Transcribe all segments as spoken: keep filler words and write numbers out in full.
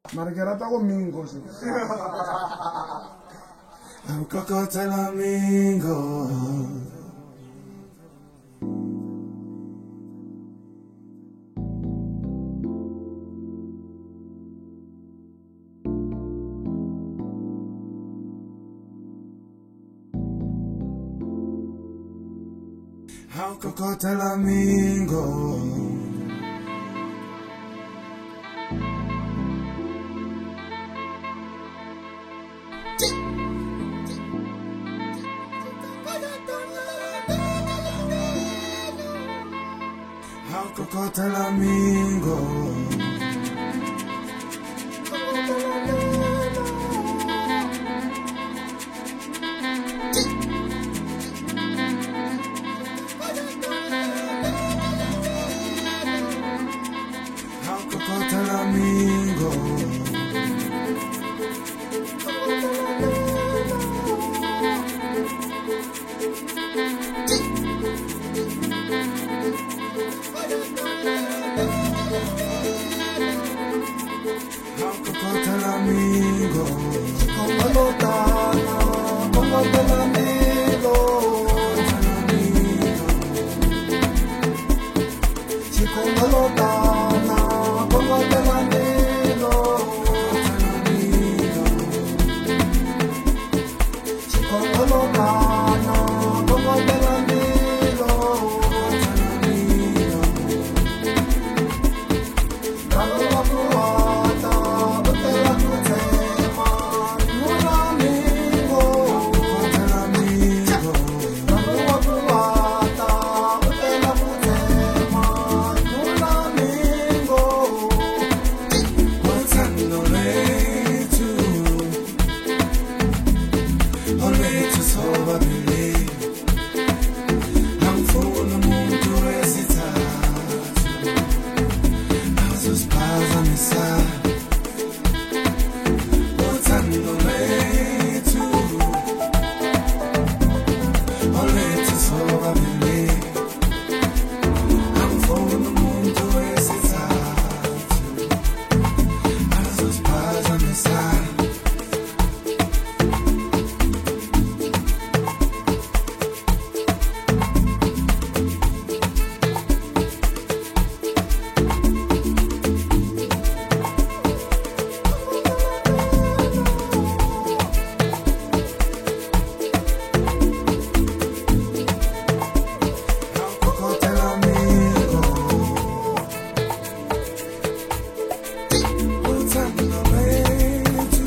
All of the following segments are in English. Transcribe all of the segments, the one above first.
Mara ke rata go mingo se. I'm Cocotella Mingo. I'm Cocotella Mingo. How Cocotella Mingo. How Cocotella Mingo. How Cocotella Mingo. Como lotana, como tela mingo. Chico lotana, como tela mingo. Chico lotana, como tela mingo. Dalo la puata, bote la kutema, nuna mingo. Cocotella Mingo. Dalo la puata, bote la kutema, nuna mingo. What's on the way to? On way to sobabili. I'm full of moon to recitar. As paz a missa. What's on the way to? On way to sobabili. I'm full of moon to recitar. As paz a missa. Cocotella Mingo. What's on the way to?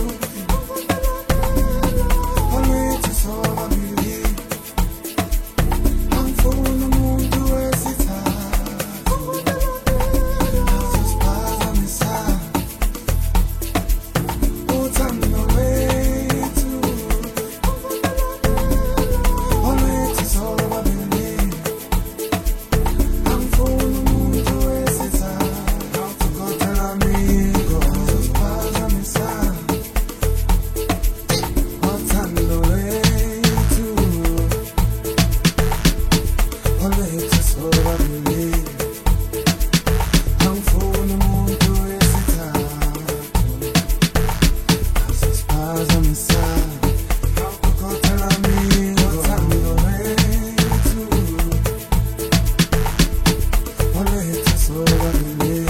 On way to sobabili. I'm full of moon to recitar. As paz a missa. What's on the way to? On way to sobabili. I'm full of moon to recitar. How to go tell amigo. As paz a missa. What's on the way to? On way to sobabili. I'm full of moon to recitar. As paz a missa. How to go tell amigo. What's on the way to? Only to sobabili.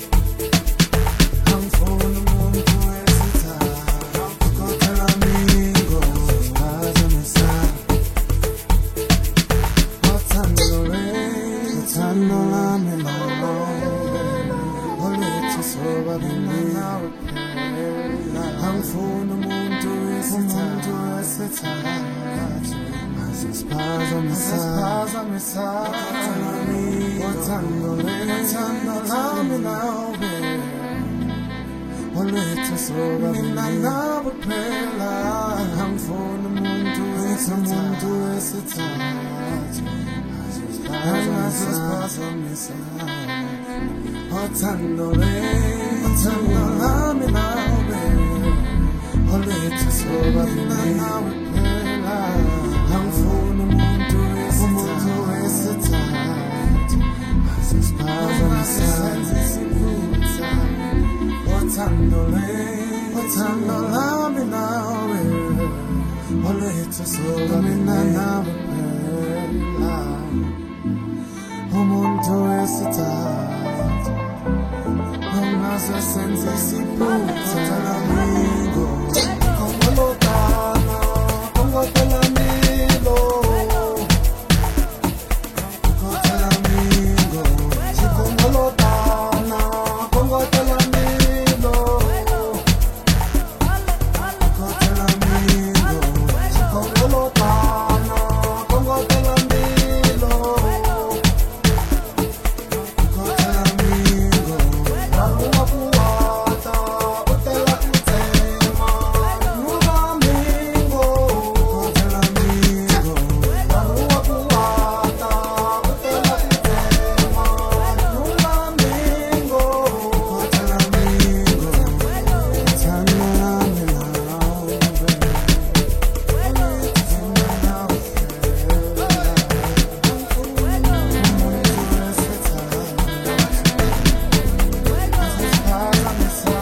I'm full of moon to recitar. How to go tell amigo. Paz a missa. What's on the way? What's on the line? Only to sobabili. I'm full of moon to recitar. As paz a missa. Paz a missa. What's on the way? What's on the line now, baby? Only to sobabili. Mina na bupela. I'm full of moon to recitar. As paz a missa. What's on the way? What's on the line now, baby? Only to sobabili. Mina na bupela. I'm full of moon to recitar. As paz a missa. What's on uthando lwethu, uthando lami nawe, olwethu sola mina nawe phela, umuntu wesithathu, ongaze senze isiphutha lamingo, kongolotana, kongotela milo, kongotela mingo, chikongolotana, kongotela milo, kongotela mingo, chikongolotana, kongotela milo, kongotela mingo, baruma kuwata, utela utema, nuba mingo, kongotela mingo, baruma kuwata, utela utema, nuba mingo, kongotela mingo, uthando lami nawe, uthando nawe phela, umuntu wesithathu, asiphazamisa,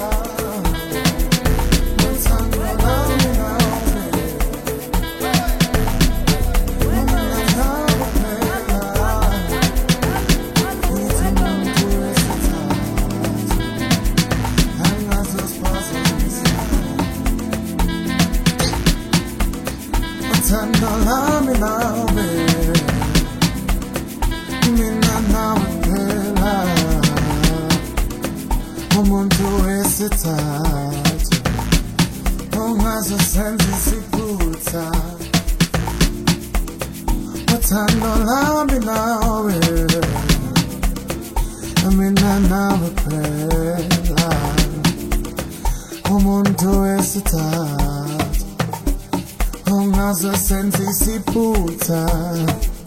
uthando lami nawe, mina nawe phela, uthi umuntu wesithathu, angaze siphazamisa, uthando lami nawe, mina nawe phela, umuntu wesithathu, ongaze senze isiphutha, uthando lami nawe, mina nawe phela, umuntu wesithathu, ongaze senze isiphutha.